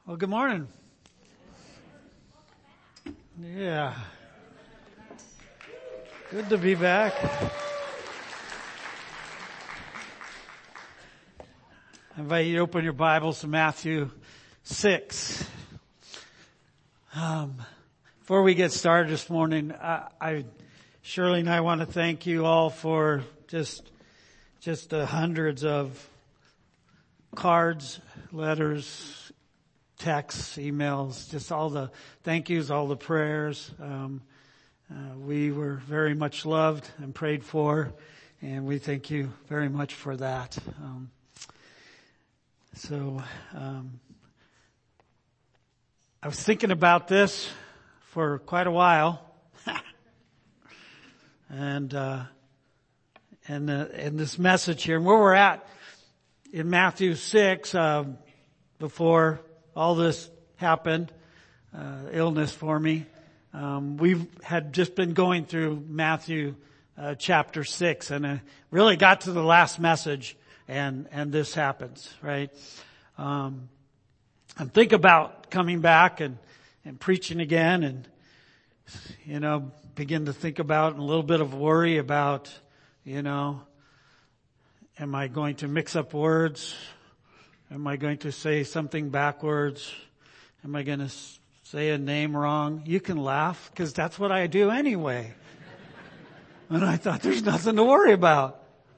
Well, good morning. Yeah. Good to be back. I invite you to open your Bibles to Matthew 6. Before we get started this morning, Shirley and I want to thank you all for just the hundreds of cards, letters, texts, emails, just all the thank yous, all the prayers. We were very much loved and prayed for, and we thank you very much for that. I was thinking about this for quite a while, and this message here, and where we're at in Matthew 6, before all this happened, illness for me. We had just been going through Matthew chapter 6, and I really got to the last message, and this happens, right? And think about coming back and preaching again, and begin to think about and a little bit of worry about, am I going to mix up words? Am I going to say something backwards? Am I going to say a name wrong? You can laugh, because that's what I do anyway. And I thought, there's nothing to worry about.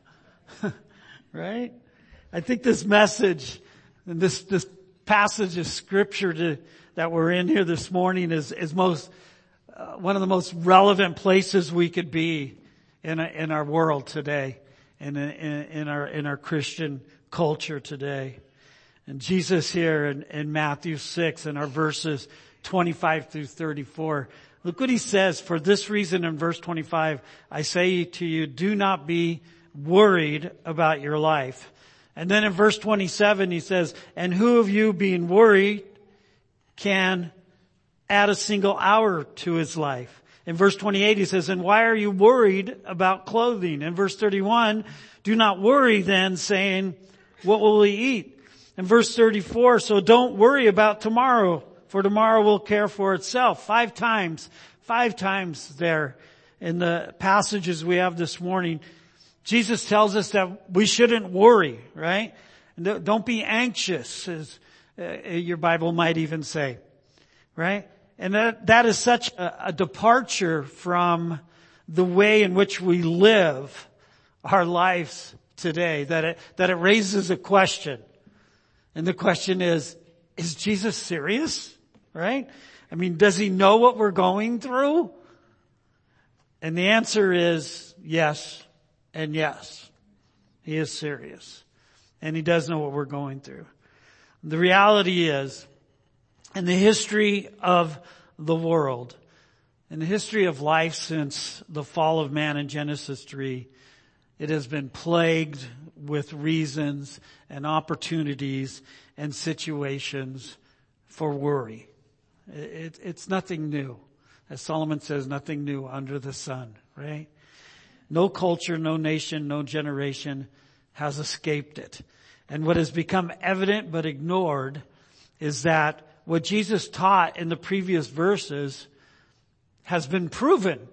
Right? I think this message and this passage of scripture that we're in here this morning is one of the most relevant places we could be in our world today, in our Christian culture today. And Jesus here in Matthew 6 in our verses 25 through 34. Look what he says. For this reason in verse 25, I say to you, do not be worried about your life. And then in verse 27 he says, and who of you being worried can add a single hour to his life? In verse 28 he says, and why are you worried about clothing? In verse 31, do not worry then, saying, what will we eat? In verse 34, so don't worry about tomorrow, for tomorrow will care for itself. Five times there in the passages we have this morning, Jesus tells us that we shouldn't worry, right? Don't be anxious, as your Bible might even say, right? And that is such a departure from the way in which we live our lives today, that it raises a question. And the question is Jesus serious? Right? I mean, does he know what we're going through? And the answer is yes and yes. He is serious. And he does know what we're going through. The reality is, in the history of the world, in the history of life since the fall of man in Genesis 3, it has been plagued with reasons and opportunities and situations for worry. It's nothing new. As Solomon says, nothing new under the sun, right? No culture, no nation, no generation has escaped it. And what has become evident but ignored is that what Jesus taught in the previous verses has been proven.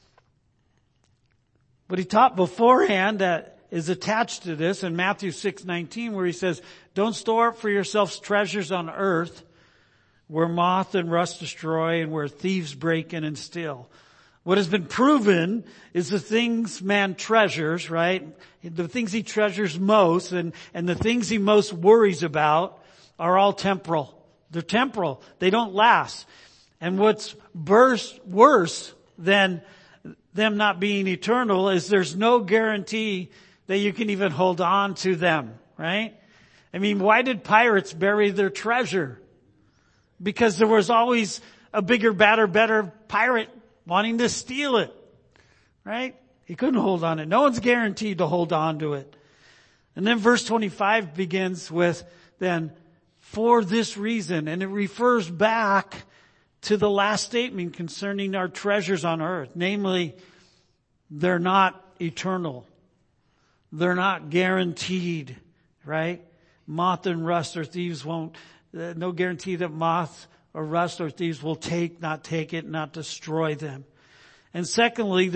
What he taught beforehand that is attached to this in Matthew 6:19, where he says, don't store up for yourselves treasures on earth where moth and rust destroy and where thieves break in and steal. What has been proven is the things man treasures, right? The things he treasures most and the things he most worries about are all temporal. They're temporal. They don't last. And what's worse than them not being eternal is there's no guarantee that you can even hold on to them, right? I mean, why did pirates bury their treasure? Because there was always a bigger, badder, better pirate wanting to steal it, right? He couldn't hold on to it. No one's guaranteed to hold on to it. And then verse 25 begins with, then, for this reason, and it refers back to the last statement concerning our treasures on earth. Namely, they're not eternal. They're not guaranteed, right? Moth and rust or thieves won't no guarantee that moth or rust or thieves will not take it, not destroy them. And secondly,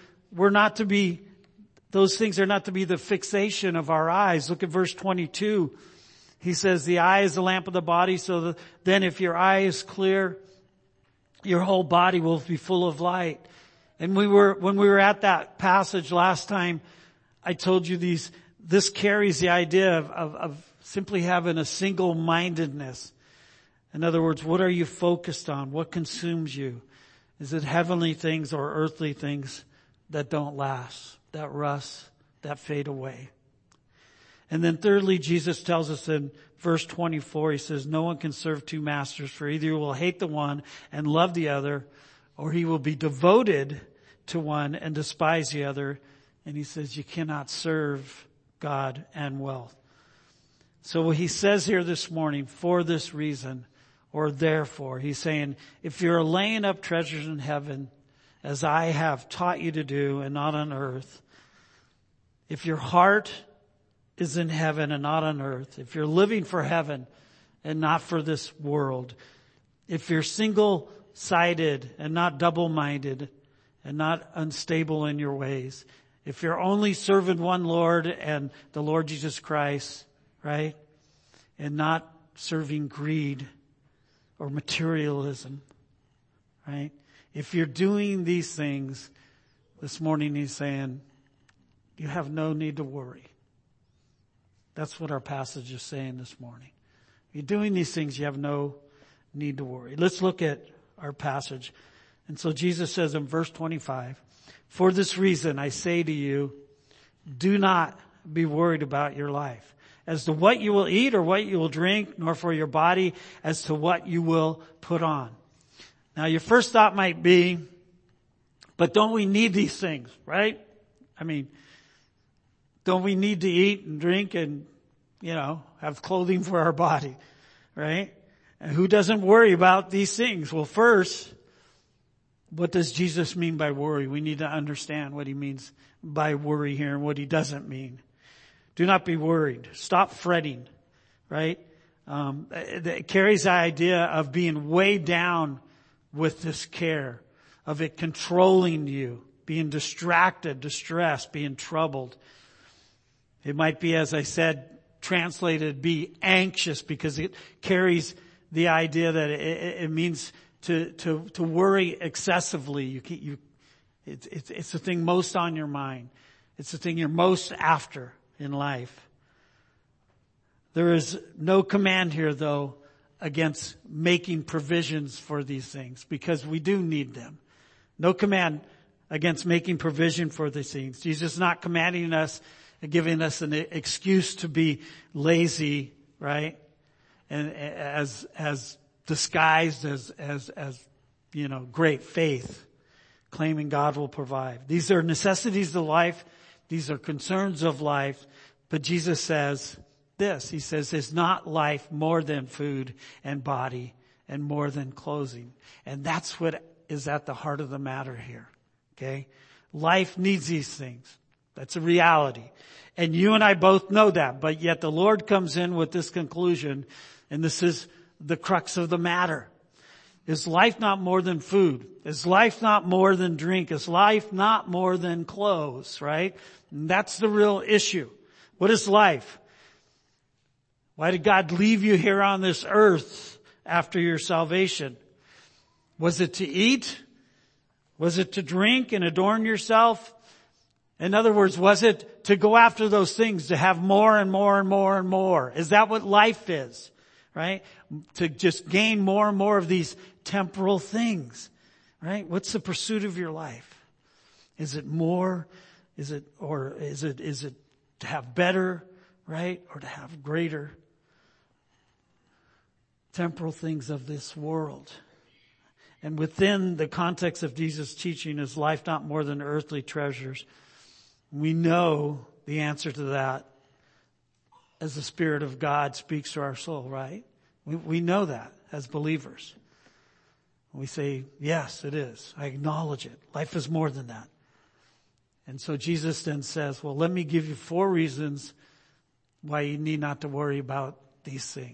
those things are not to be the fixation of our eyes. Look at verse 22. He says, the eye is the lamp of the body, so then if your eye is clear, your whole body will be full of light. And when we were at that passage last time, I told you this carries the idea of simply having a single-mindedness. In other words, what are you focused on? What consumes you? Is it heavenly things or earthly things that don't last, that rust, that fade away? And then thirdly, Jesus tells us in verse 24, he says, no one can serve two masters, for either he will hate the one and love the other, or he will be devoted to one and despise the other. And he says, you cannot serve God and wealth. So what he says here this morning, for this reason, or therefore, he's saying, if you're laying up treasures in heaven, as I have taught you to do, and not on earth, if your heart is in heaven and not on earth, if you're living for heaven and not for this world, if you're single-sided and not double-minded and not unstable in your ways, if you're only serving one Lord and the Lord Jesus Christ, right, and not serving greed or materialism, right? If you're doing these things, this morning he's saying, you have no need to worry. That's what our passage is saying this morning. If you're doing these things, you have no need to worry. Let's look at our passage. And so Jesus says in verse 25, for this reason I say to you, do not be worried about your life, as to what you will eat or what you will drink, nor for your body as to what you will put on. Now your first thought might be, but don't we need these things, right? I mean, don't we need to eat and drink and, have clothing for our body, right? And who doesn't worry about these things? Well, first, what does Jesus mean by worry? We need to understand what he means by worry here and what he doesn't mean. Do not be worried. Stop fretting, right? It carries the idea of being weighed down with this care, of it controlling you, being distracted, distressed, being troubled. It might be, as I said, translated, be anxious, because it carries the idea that it means to worry excessively. It's the thing most on your mind. It's the thing you're most after in life. There is no command here, though, against making provisions for these things, because we do need them. No command against making provision for these things. Jesus is not commanding us, giving us an excuse to be lazy, right? And as disguised as great faith, claiming God will provide. These are necessities of life. These are concerns of life. But Jesus says this. He says, is not life more than food and body and more than clothing? And that's what is at the heart of the matter here. Okay? Life needs these things. That's a reality. And you and I both know that. But yet the Lord comes in with this conclusion, and this is the crux of the matter. Is life not more than food? Is life not more than drink? Is life not more than clothes, right? And that's the real issue. What is life? Why did God leave you here on this earth after your salvation? Was it to eat? Was it to drink and adorn yourself? In other words, was it to go after those things, to have more and more and more and more? Is that what life is? Right? To just gain more and more of these temporal things. Right? What's the pursuit of your life? Is it more? Is it to have better? Right? Or to have greater? Temporal things of this world. And within the context of Jesus' teaching, is life not more than earthly treasures? We know the answer to that as the Spirit of God speaks to our soul, right? We know that as believers. We say, yes, it is. I acknowledge it. Life is more than that. And so Jesus then says, well, let me give you 4 reasons why you need not to worry about these things.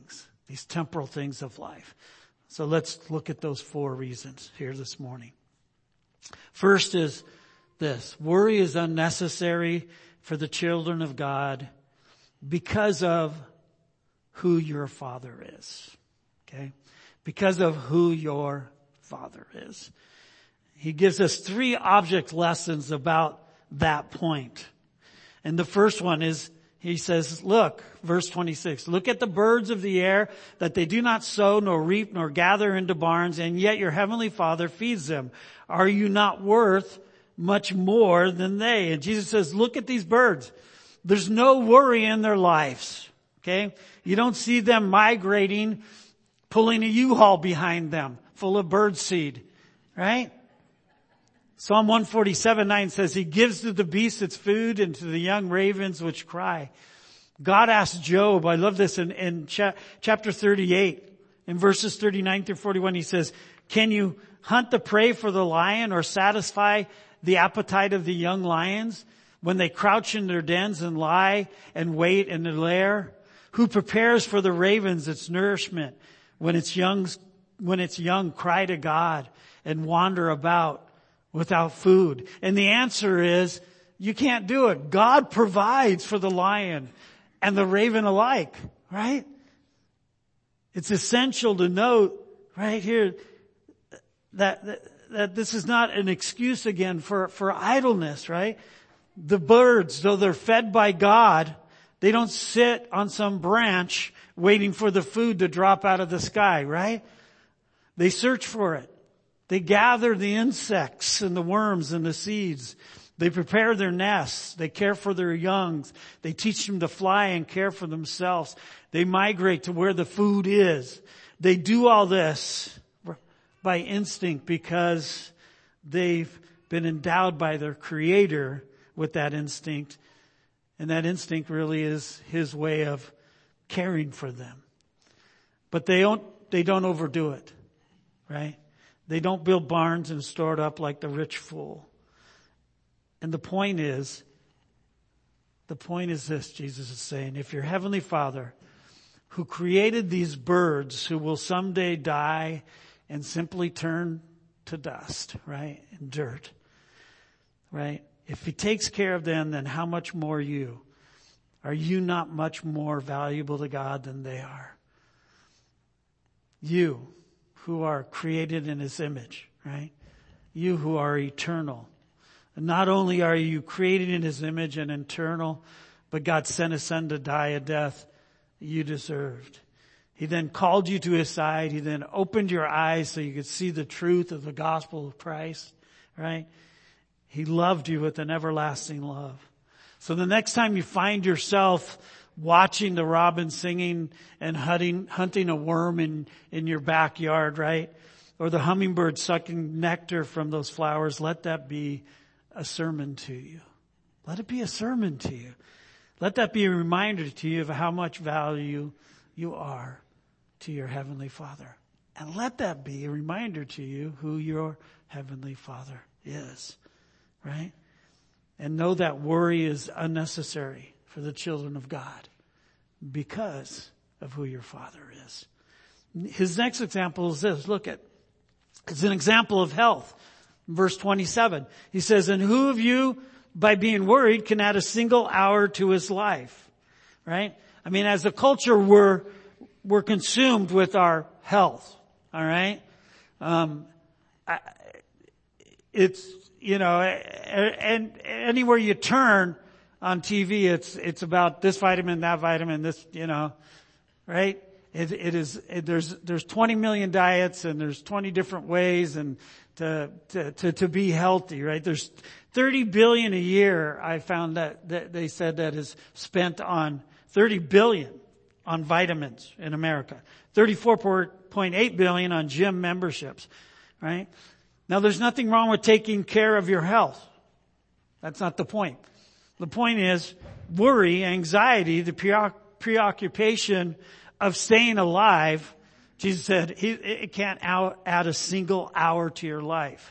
these temporal things of life. So let's look at those 4 reasons here this morning. First is this: worry is unnecessary for the children of God because of who your Father is. Okay? Because of who your Father is. He gives us 3 object lessons about that point. And the first one is, he says, look, verse 26, look at the birds of the air, that they do not sow, nor reap, nor gather into barns, and yet your heavenly Father feeds them. Are you not worth much more than they? And Jesus says, look at these birds. There's no worry in their lives. Okay? You don't see them migrating, pulling a U-Haul behind them full of bird seed. Right? Psalm 147:9 says, he gives to the beasts its food and to the young ravens which cry. God asked Job, I love this in chapter 38, in verses 39 through 41, he says, can you hunt the prey for the lion or satisfy the appetite of the young lions when they crouch in their dens and lie and wait in their lair? Who prepares for the ravens its nourishment when its young cry to God and wander about without food? And the answer is, you can't do it. God provides for the lion and the raven alike, right? It's essential to note right here that this is not an excuse again for idleness, right? The birds, though they're fed by God, they don't sit on some branch waiting for the food to drop out of the sky, right? They search for it. They gather the insects and the worms and the seeds. They prepare their nests. They care for their youngs. They teach them to fly and care for themselves. They migrate to where the food is. They do all this by instinct because they've been endowed by their Creator with that instinct. And that instinct really is His way of caring for them. But they don't overdo it, right? They don't build barns and store it up like the rich fool. And the point is this, Jesus is saying, if your heavenly Father, who created these birds who will someday die and simply turn to dust, right, and dirt, right? If He takes care of them, then how much more you? Are you not much more valuable to God than they are? You, who are created in His image, right? You who are eternal. And not only are you created in His image and eternal, but God sent His Son to die a death you deserved. He then called you to His side. He then opened your eyes so you could see the truth of the gospel of Christ, right? He loved you with an everlasting love. So the next time you find yourself watching the robin singing and hunting a worm in your backyard, right? Or the hummingbird sucking nectar from those flowers, let that be a sermon to you. Let it be a sermon to you. Let that be a reminder to you of how much value you are to your Heavenly Father. And let that be a reminder to you who your Heavenly Father is, right? And know that worry is unnecessary for the children of God because of who your Father is. His next example is this. Look at, it's an example of health. Verse 27, he says, and who of you, by being worried, can add a single hour to his life? Right? I mean, as a culture, we're consumed with our health. All right? It's, you know, and anywhere you turn on TV, it's about this vitamin, that vitamin, this, you know, right? There's 20 million diets and there's 20 different ways and to be healthy, right? There's 30 billion a year. I found that they said that is spent on 30 billion on vitamins in America. 34.8 billion on gym memberships, right? Now there's nothing wrong with taking care of your health. That's not the point. The point is worry, anxiety, the preoccupation of staying alive. Jesus said it can't add a single hour to your life.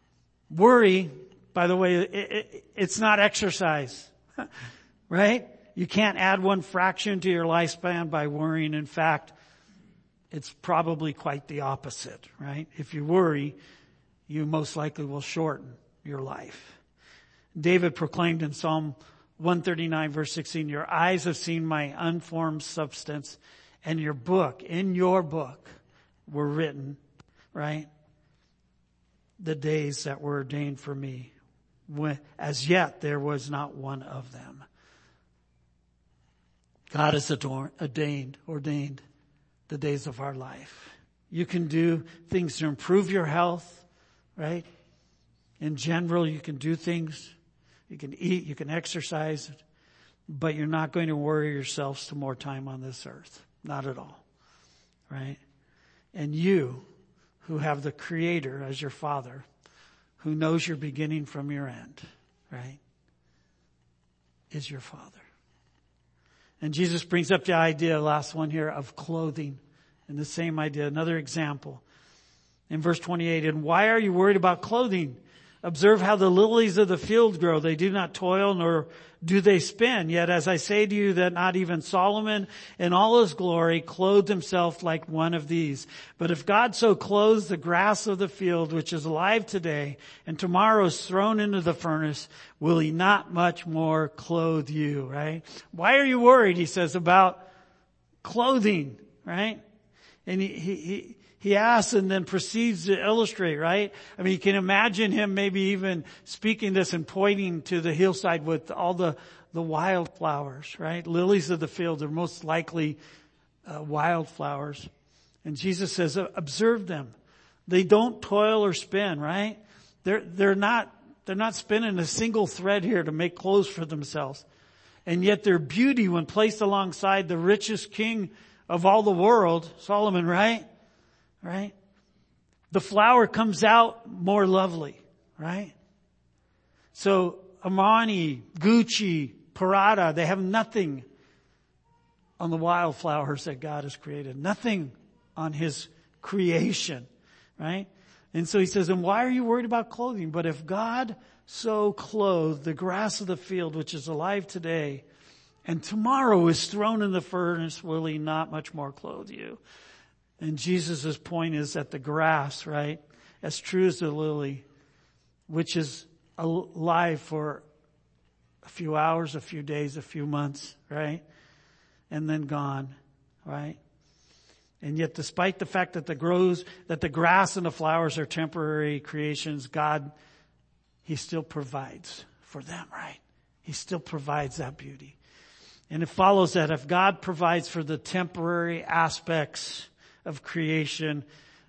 Worry, by the way, it's not exercise, right? You can't add one fraction to your lifespan by worrying. In fact, it's probably quite the opposite, right? If you worry, you most likely will shorten your life. David proclaimed in Psalm 139 verse 16, your eyes have seen my unformed substance, and in your book were written, right? The days that were ordained for me. As yet there was not one of them. God has ordained the days of our life. You can do things to improve your health, right? In general, you can do things. You can eat, you can exercise, but you're not going to worry yourselves to more time on this earth. Not at all, right? And you, who have the Creator as your Father, who knows your beginning from your end, right, is your Father. And Jesus brings up the idea, last one here, of clothing. And the same idea, another example. In verse 28, and why are you worried about clothing? Observe how the lilies of the field grow. They do not toil, nor do they spin. Yet as I say to you that not even Solomon in all his glory clothed himself like one of these. But if God so clothes the grass of the field, which is alive today, and tomorrow is thrown into the furnace, will he not much more clothe you, right? Why are you worried, he says, about clothing, right? And he asks and then proceeds to illustrate, right? I mean, you can imagine him maybe even speaking this and pointing to the hillside with all the wildflowers, right? Lilies of the field are most likely wildflowers. And Jesus says, observe them. They don't toil or spin, right? They're not spinning a single thread here to make clothes for themselves. And yet their beauty, when placed alongside the richest king of all the world, Solomon, right? Right? The flower comes out more lovely, right? So Armani, Gucci, Prada, they have nothing on the wildflowers that God has created. Nothing on his creation, right? And so he says, and why are you worried about clothing? But if God so clothed the grass of the field, which is alive today, and tomorrow is thrown in the furnace, will he not much more clothe you? And Jesus' point is that the grass, right, as true as the lily, which is alive for a few hours, a few days, a few months, right, and then gone, right? And yet despite the fact that the grass and the flowers are temporary creations, God, he still provides for them, right? He still provides that beauty. And it follows that if God provides for the temporary aspects of creation,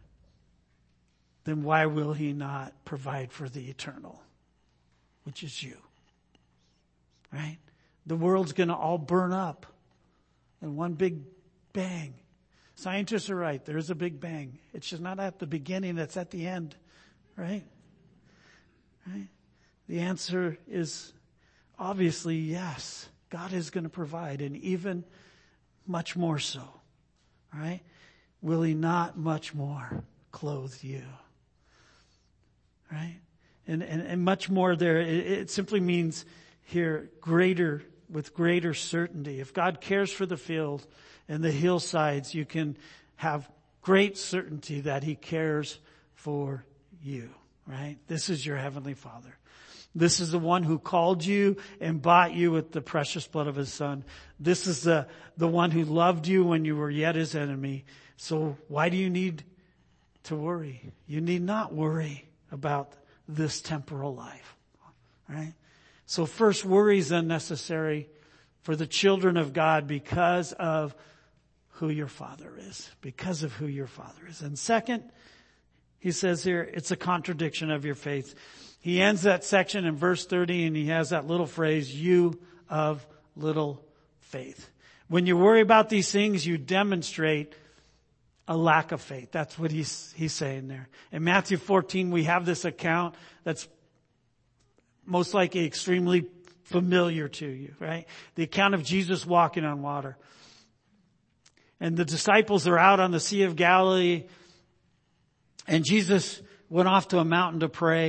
then why will he not provide for the eternal, which is you, right? The world's going to all burn up in one big bang. Scientists are right. There's a big bang. It's just not at the beginning. It's at the end, right? Right? The answer is obviously yes. God is going to provide, and even much more so, right? Will he not much more clothe you? Right? And much more there, it simply means here with greater certainty. If God cares for the field and the hillsides, you can have great certainty that he cares for you, right? This is your Heavenly Father. This is the one who called you and bought you with the precious blood of his Son. This is the one who loved you when you were yet his enemy. So why do you need to worry? You need not worry about this temporal life, right? So first, worry is unnecessary for the children of God because of who your Father is. Because of who your Father is. And second, he says here, it's a contradiction of your faith. He ends that section in verse 30 and he has that little phrase, you of little faith. When you worry about these things, you demonstrate a lack of faith. That's what he's saying there. In Matthew 14, we have this account that's most likely extremely familiar to you, right? The account of Jesus walking on water. And the disciples are out on the Sea of Galilee, and Jesus went off to a mountain to pray.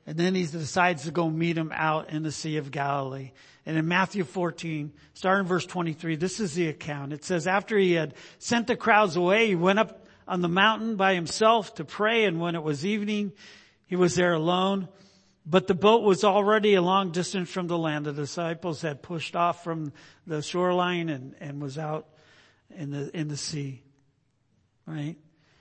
And then he decides to go meet him out in the Sea of Galilee. And in Matthew 14, starting in verse 23, this is the account. It says, after he had sent the crowds away, he went up on the mountain by himself to pray. And when it was evening, he was there alone. But the boat was already a long distance from the land. The disciples had pushed off from the shoreline and was out in the sea. Right?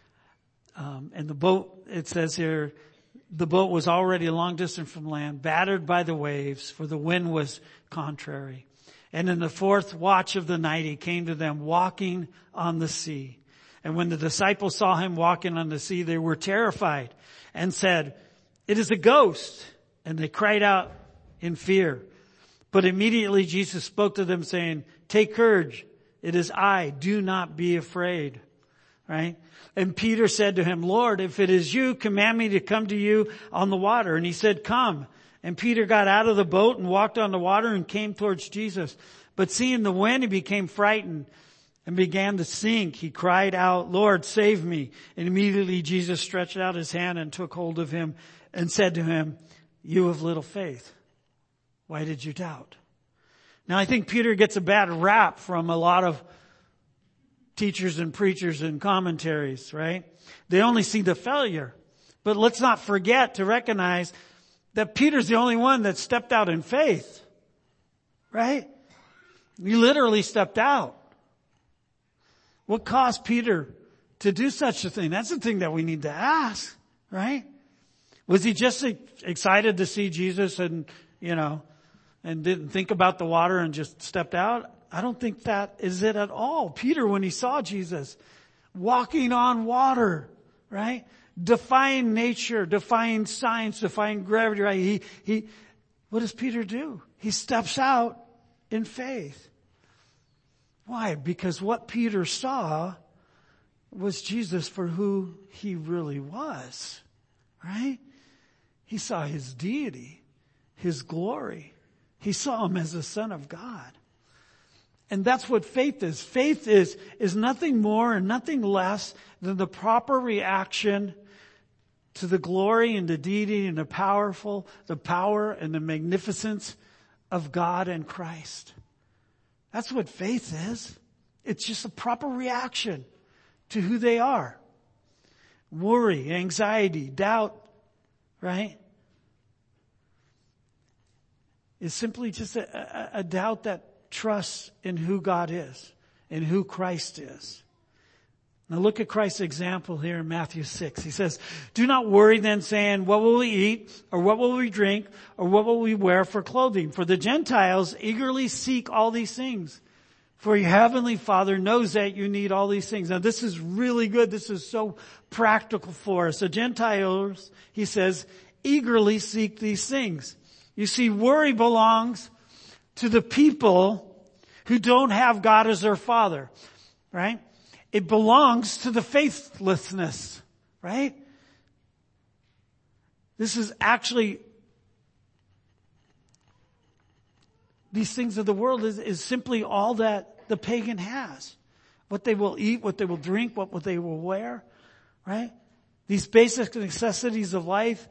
And the boat, it says here, the boat was already a long distance from land, battered by the waves, for the wind was contrary. And in the fourth watch of the night, he came to them walking on the sea. And when the disciples saw him walking on the sea, they were terrified and said, "It is a ghost." And they cried out in fear. But immediately Jesus spoke to them saying, "Take courage. It is I. Do not be afraid." Right? And Peter said to him, "Lord, if it is you, command me to come to you on the water." And he said, "Come." And Peter got out of the boat and walked on the water and came towards Jesus. But seeing the wind, he became frightened and began to sink. He cried out, "Lord, save me." And immediately Jesus stretched out his hand and took hold of him and said to him, "You of little faith, why did you doubt?" Now I think Peter gets a bad rap from a lot of teachers and preachers and commentaries, right? They only see the failure. But let's not forget to recognize that Peter's the only one that stepped out in faith, right? He literally stepped out. What caused Peter to do such a thing? That's the thing that we need to ask, right? Was he just excited to see Jesus and didn't think about the water and just stepped out? I don't think that is it at all. Peter, when he saw Jesus walking on water, right? Defying nature, defying science, defying gravity, right? What does Peter do? He steps out in faith. Why? Because what Peter saw was Jesus for who he really was, right? He saw his deity, his glory. He saw him as the Son of God. And that's what faith is. Faith is nothing more and nothing less than the proper reaction to the glory and the deity and the power and the magnificence of God and Christ. That's what faith is. It's just a proper reaction to who they are. Worry, anxiety, doubt, right? Is simply just a doubt that trusts in who God is and who Christ is. Now look at Christ's example here in Matthew 6. He says, "Do not worry then, saying, what will we eat, or what will we drink, or what will we wear for clothing? For the Gentiles eagerly seek all these things. For your heavenly Father knows that you need all these things." Now this is really good. This is so practical for us. The Gentiles, he says, eagerly seek these things. You see, worry belongs to the people who don't have God as their Father, right? It belongs to the faithlessness, right? This is actually, these things of the world is simply all that the pagan has. What they will eat, what they will drink, what they will wear, right? These basic necessities of life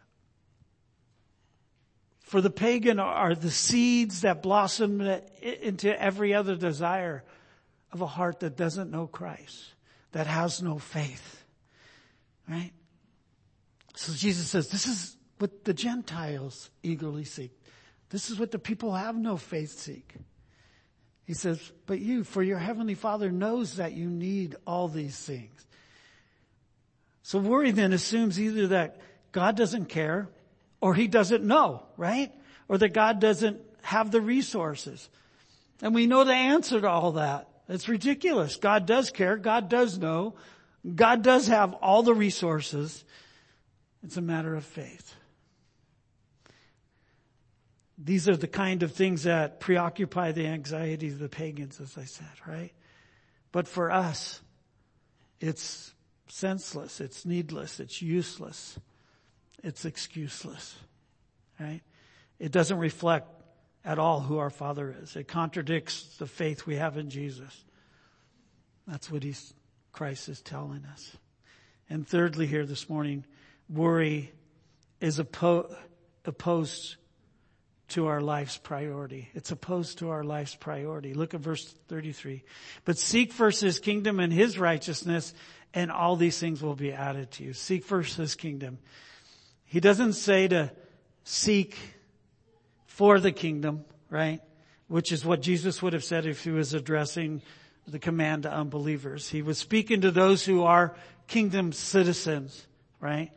for the pagan are the seeds that blossom into every other desire of a heart that doesn't know Christ, that has no faith. Right? So Jesus says, this is what the Gentiles eagerly seek. This is what the people who have no faith seek. He says, but you, for your heavenly Father knows that you need all these things. So worry then assumes either that God doesn't care, or he doesn't know, right? Or that God doesn't have the resources. And we know the answer to all that. It's ridiculous. God does care. God does know. God does have all the resources. It's a matter of faith. These are the kind of things that preoccupy the anxieties of the pagans, as I said, right? But for us, it's senseless. It's needless. It's useless. It's excuseless, right? It doesn't reflect at all who our Father is. It contradicts the faith we have in Jesus. That's what Christ is telling us. And thirdly here this morning, worry is opposed to our life's priority. It's opposed to our life's priority. Look at verse 33. But seek first his kingdom and his righteousness, and all these things will be added to you. Seek first his kingdom. He doesn't say to seek for the kingdom, right? Which is what Jesus would have said if he was addressing the command to unbelievers. He was speaking to those who are kingdom citizens, right?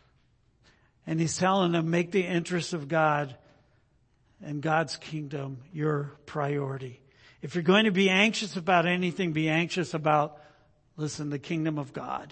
And he's telling them, make the interests of God and God's kingdom your priority. If you're going to be anxious about anything, be anxious about, listen, the kingdom of God.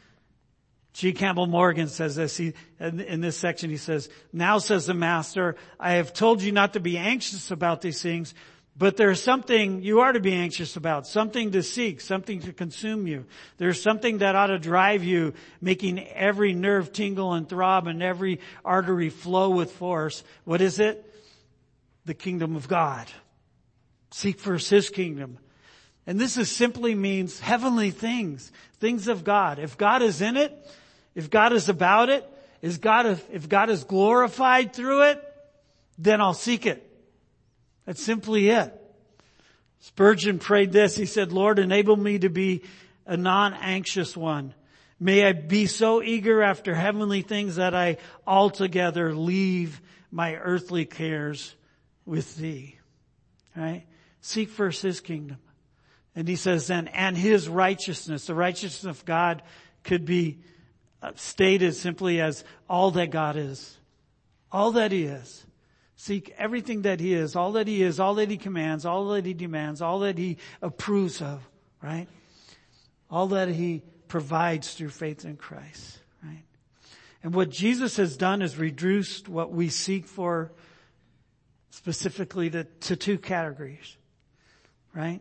G. Campbell Morgan says this. In this section he says, now says the Master, I have told you not to be anxious about these things, but there's something you are to be anxious about, something to seek, something to consume you. There's something that ought to drive you, making every nerve tingle and throb and every artery flow with force. What is it? The kingdom of God. Seek first his kingdom. And this is simply means heavenly things, things of God. If God is in it, if God is about it, if God is glorified through it, then I'll seek it. That's simply it. Spurgeon prayed this. He said, Lord, enable me to be a non-anxious one. May I be so eager after heavenly things that I altogether leave my earthly cares with thee. Right? Seek first his kingdom. And he says then, and his righteousness. The righteousness of God could be stated simply as all that God is. All that he is. Seek everything that he is, all that he commands, all that he demands, all that he approves of, right? All that he provides through faith in Christ, right? And what Jesus has done is reduced what we seek for specifically to two categories, right?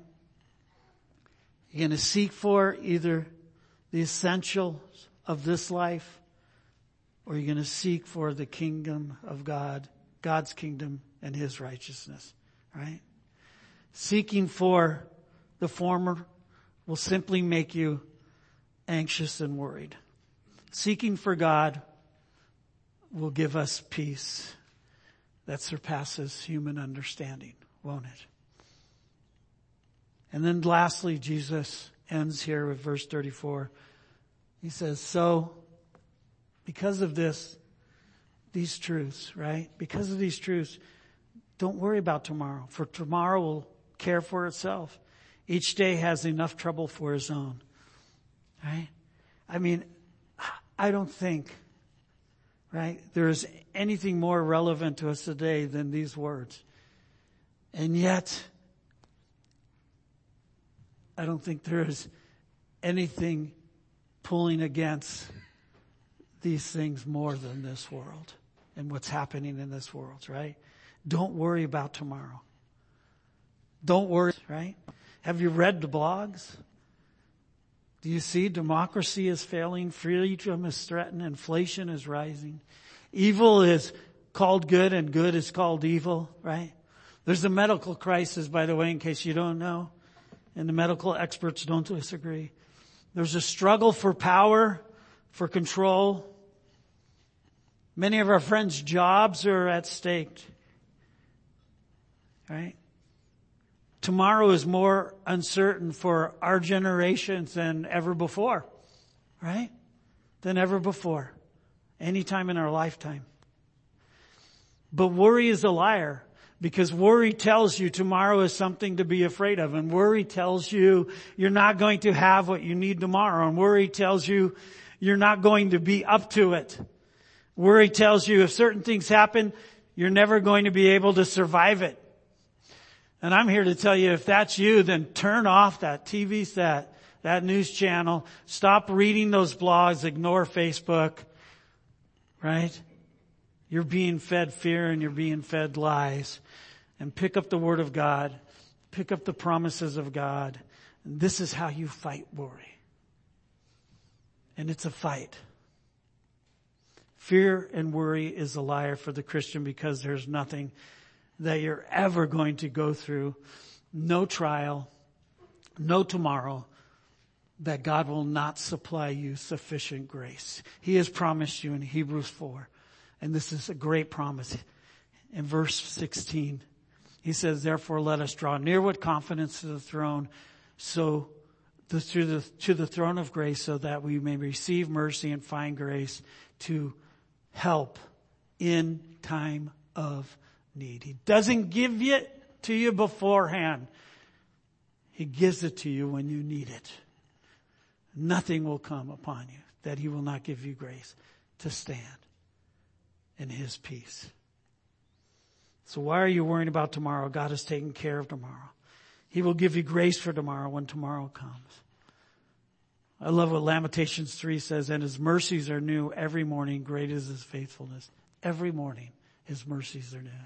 You're going to seek for either the essentials of this life, or you're going to seek for the kingdom of God, God's kingdom and his righteousness, right? Seeking for the former will simply make you anxious and worried. Seeking for God will give us peace that surpasses human understanding, won't it? And then lastly, Jesus ends here with verse 34. He says, so, because of these truths, right? Because of these truths, don't worry about tomorrow, for tomorrow will care for itself. Each day has enough trouble for his own, right? I mean, I don't think, right, there is anything more relevant to us today than these words. And yet, I don't think there is anything pulling against these things more than this world and what's happening in this world, right? Don't worry about tomorrow. Don't worry, right? Have you read the blogs? Do you see democracy is failing, freedom is threatened, inflation is rising. Evil is called good and good is called evil, right? There's a medical crisis, by the way, in case you don't know. And the medical experts don't disagree. There's a struggle for power, for control. Many of our friends' jobs are at stake. Right? Tomorrow is more uncertain for our generations than ever before. Right? Than ever before. Any time in our lifetime. But worry is a liar. Because worry tells you tomorrow is something to be afraid of. And worry tells you you're not going to have what you need tomorrow. And worry tells you you're not going to be up to it. Worry tells you if certain things happen, you're never going to be able to survive it. And I'm here to tell you, if that's you, then turn off that TV set, that news channel. Stop reading those blogs. Ignore Facebook. Right? You're being fed fear and you're being fed lies. And pick up the Word of God. Pick up the promises of God. And this is how you fight worry. And it's a fight. Fear and worry is a liar for the Christian because there's nothing that you're ever going to go through. No trial, no tomorrow, that God will not supply you sufficient grace. He has promised you in Hebrews 4. And this is a great promise. In verse 16, he says, therefore let us draw near with confidence to the throne, to the throne of grace, so that we may receive mercy and find grace to help in time of need. He doesn't give it to you beforehand. He gives it to you when you need it. Nothing will come upon you that he will not give you grace to stand in his peace. So why are you worrying about tomorrow? God is taking care of tomorrow. He will give you grace for tomorrow when tomorrow comes. I love what Lamentations 3 says, and his mercies are new every morning. Great is his faithfulness. Every morning his mercies are new.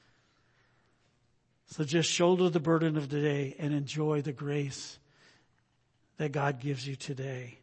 So just shoulder the burden of today and enjoy the grace that God gives you today.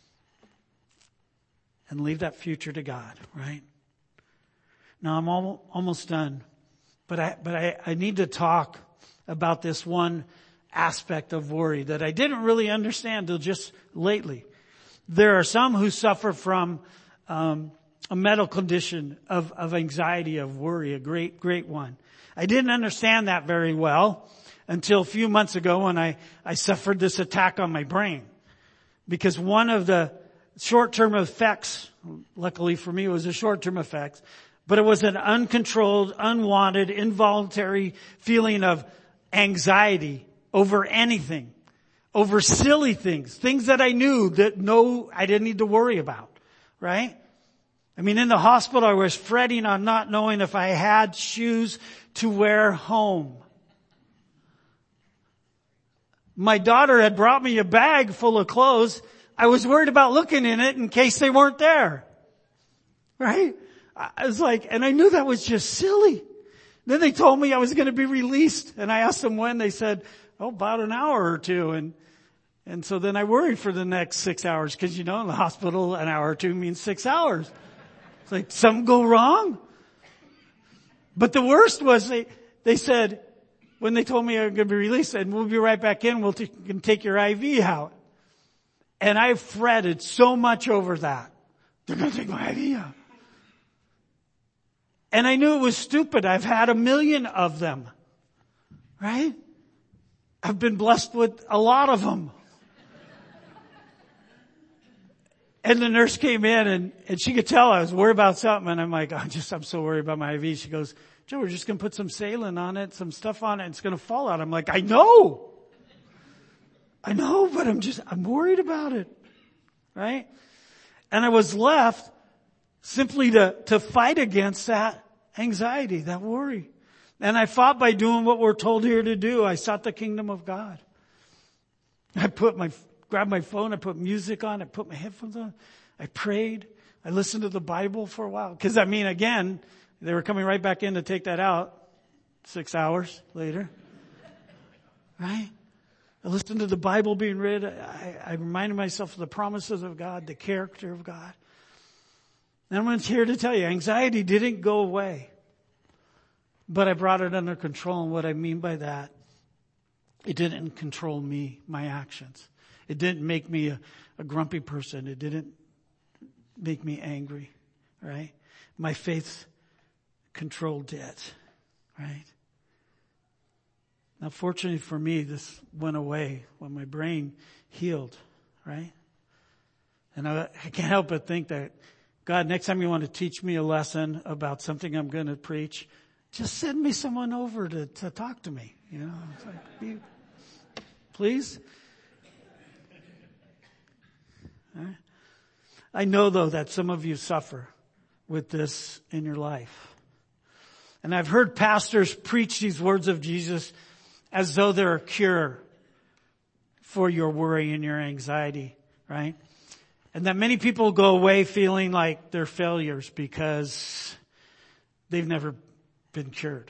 And leave that future to God, right? Now I'm almost done. But I need to talk about this one aspect of worry that I didn't really understand till just lately. There are some who suffer from a mental condition of anxiety, of worry, a great one. I didn't understand that very well until a few months ago when I suffered this attack on my brain. Because one of the short-term effects, luckily for me it was a short-term effect, but it was an uncontrolled, unwanted, involuntary feeling of anxiety over anything, over silly things that I knew I didn't need to worry about, right? I mean, in the hospital I was fretting on not knowing if I had shoes to wear home. My daughter had brought me a bag full of clothes. I was worried about looking in it in case they weren't there, right? I was like, and I knew that was just silly. Then they told me I was going to be released, and I asked them when. They said, about an hour or two. And so then I worried for the next 6 hours, because in the hospital, an hour or two means 6 hours. It's like, something go wrong? But the worst was they said, when they told me I was going to be released, and we'll be right back in, can take your IV out. And I fretted so much over that. They're going to take my IV out. And I knew it was stupid. I've had 1 million of them. Right? I've been blessed with a lot of them. And the nurse came in and she could tell I was worried about something. And I'm like, I'm so worried about my IV. She goes, Joe, we're just going to put some saline on it, some stuff on it. And it's going to fall out. I'm like, I know, but I'm worried about it. Right? And I was left simply to fight against that anxiety, that worry. And I fought by doing what we're told here to do. I sought the kingdom of God. I grabbed my phone, I put music on, I put my headphones on, I prayed, I listened to the Bible for a while. Because again, they were coming right back in to take that out 6 hours later. Right? I listened to the Bible being read. I reminded myself of the promises of God, the character of God. And I'm here to tell you, anxiety didn't go away, but I brought it under control. And what I mean by that, it didn't control me, my actions. It didn't make me a grumpy person. It didn't make me angry, right? My faith controlled it, right? Now, fortunately for me, this went away when my brain healed, right? And I can't help but think that, God, next time you want to teach me a lesson about something I'm going to preach, just send me someone over to talk to me. It's like, please. Right? I know, though, that some of you suffer with this in your life. And I've heard pastors preach these words of Jesus as though they're a cure for your worry and your anxiety, right? And that many people go away feeling like they're failures because they've never been cured.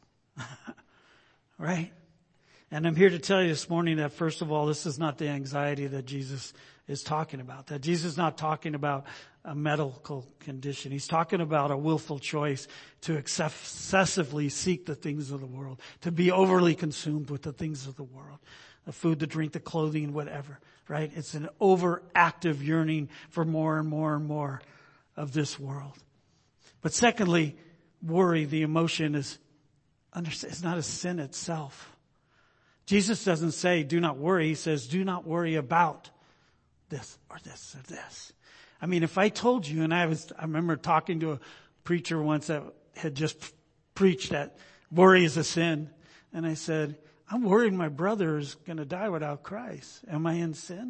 Right? And I'm here to tell you this morning that, first of all, this is not the anxiety that Jesus is talking about. That Jesus is not talking about a medical condition. He's talking about a willful choice to excessively seek the things of the world, to be overly consumed with the things of the world, the food, the drink, the clothing, whatever, right? It's an overactive yearning for more and more and more of this world. But secondly, worry, the emotion is not a sin itself. Jesus doesn't say, do not worry. He says, do not worry about this or this or this. I mean, if I told you, and I remember talking to a preacher once that had just preached that worry is a sin. And I said, I'm worried my brother is going to die without Christ. Am I in sin?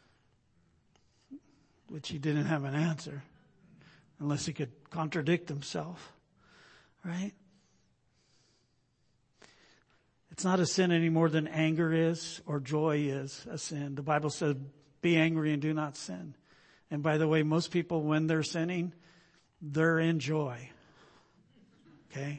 Which he didn't have an answer, unless he could contradict himself, right? It's not a sin any more than anger is or joy is a sin. The Bible says, be angry and do not sin. And by the way, most people, when they're sinning, they're in joy. Okay?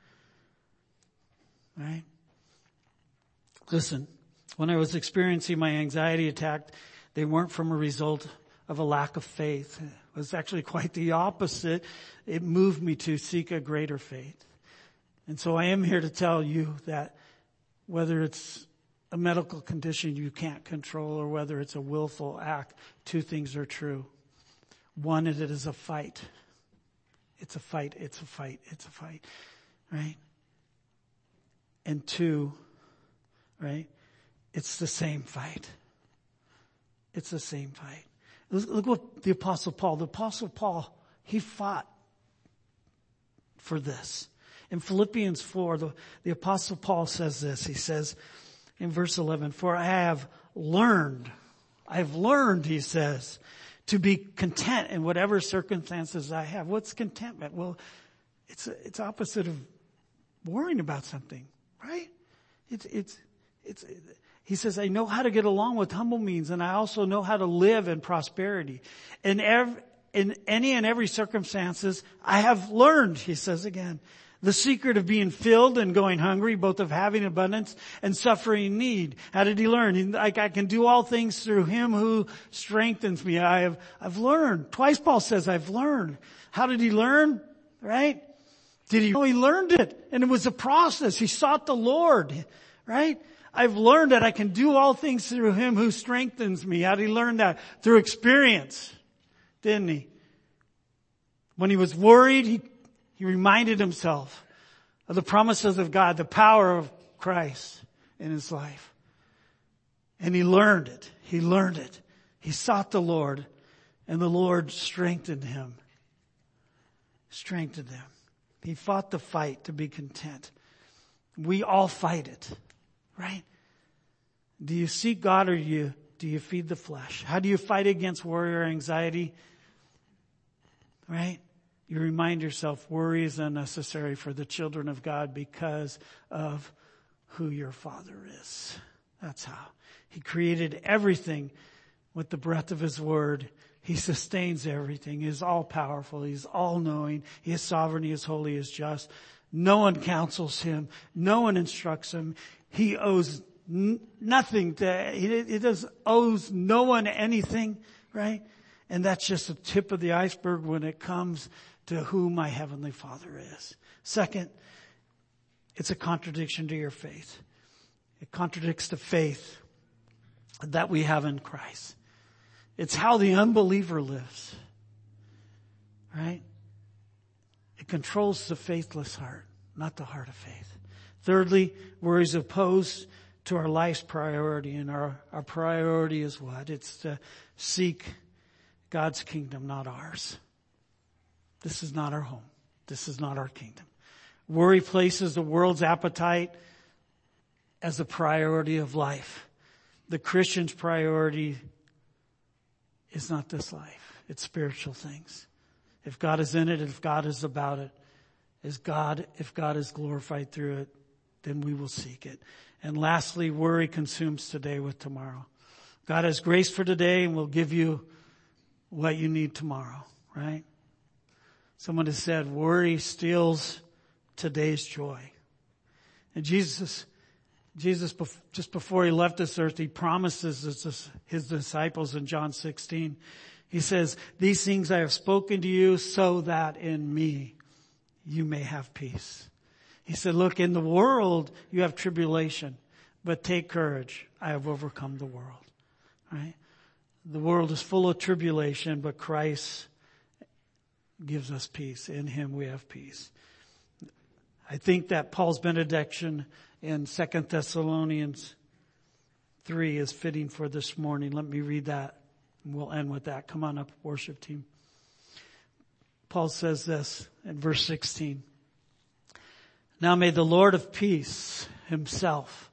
Right? Listen, when I was experiencing my anxiety attack, they weren't from a result of a lack of faith. It was actually quite the opposite. It moved me to seek a greater faith. And so I am here to tell you that whether it's a medical condition you can't control or whether it's a willful act, two things are true. One, it is a fight. It's a fight, it's a fight, it's a fight, right? And two, right, it's the same fight. It's the same fight. Look what the Apostle Paul, he fought for this. In Philippians 4, the Apostle Paul says this. He says in verse 11, for I have learned, he says, to be content in whatever circumstances I have. What's contentment? Well, it's opposite of worrying about something, right? He says, I know how to get along with humble means, and I also know how to live in prosperity. In any and every circumstances, I have learned, he says again, the secret of being filled and going hungry, both of having abundance and suffering need. How did he learn? I can do all things through him who strengthens me. I've learned. Twice Paul says, I've learned. How did he learn? Right? Did he know he learned it? And it was a process. He sought the Lord. Right? I've learned that I can do all things through him who strengthens me. How did he learn that? Through experience. Didn't he? When he was worried, he reminded himself of the promises of God, the power of Christ in his life. And he learned it. He learned it. He sought the Lord, and the Lord strengthened him. Strengthened him. He fought the fight to be content. We all fight it, right? Do you seek God or do you feed the flesh? How do you fight against worry or anxiety? Right? You remind yourself worry is unnecessary for the children of God because of who your Father is. That's how. He created everything with the breath of his word. He sustains everything. He is all powerful. He's all knowing. He is sovereign. He is holy. He is just. No one counsels him. No one instructs him. He owes nothing owes no one anything, right? And that's just the tip of the iceberg when it comes to who my Heavenly Father is. Second, it's a contradiction to your faith. It contradicts the faith that we have in Christ. It's how the unbeliever lives, right? It controls the faithless heart, not the heart of faith. Thirdly, worry is opposed to our life's priority, and our priority is what? It's to seek God's kingdom, not ours. This is not our home. This is not our kingdom. Worry places the world's appetite as a priority of life. The Christian's priority is not this life. It's spiritual things. If God is in it, if God is about it, if God is glorified through it, then we will seek it. And lastly, worry consumes today with tomorrow. God has grace for today and will give you what you need tomorrow, right? Someone has said, worry steals today's joy. And Jesus, just before he left this earth, he promises his disciples in John 16. He says, these things I have spoken to you so that in me you may have peace. He said, look, in the world you have tribulation, but take courage. I have overcome the world, right? The world is full of tribulation, but Christ gives us peace. In him we have peace. I think that Paul's benediction in 2 Thessalonians 3 is fitting for this morning. Let me read that, and we'll end with that. Come on up, worship team. Paul says this in verse 16. Now may the Lord of peace himself,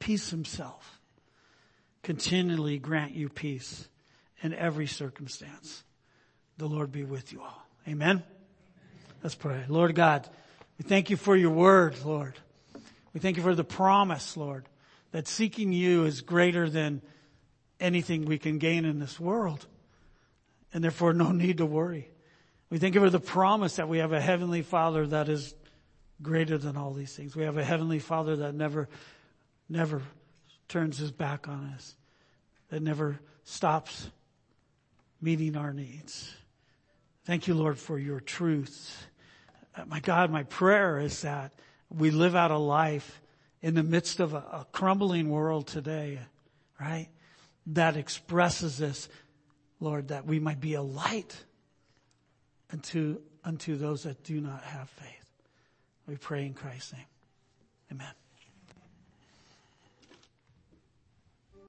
continually grant you peace in every circumstance. The Lord be with you all. Amen. Let's pray. Lord God, we thank you for your word, Lord. We thank you for the promise, Lord, that seeking you is greater than anything we can gain in this world. And therefore no need to worry. We thank you for the promise that we have a heavenly Father that is greater than all these things. We have a heavenly Father that never turns his back on us, that never stops meeting our needs. Thank you, Lord, for your truth. My God, my prayer is that we live out a life in the midst of a crumbling world today, right? That expresses this, Lord, that we might be a light unto those that do not have faith. We pray in Christ's name. Amen.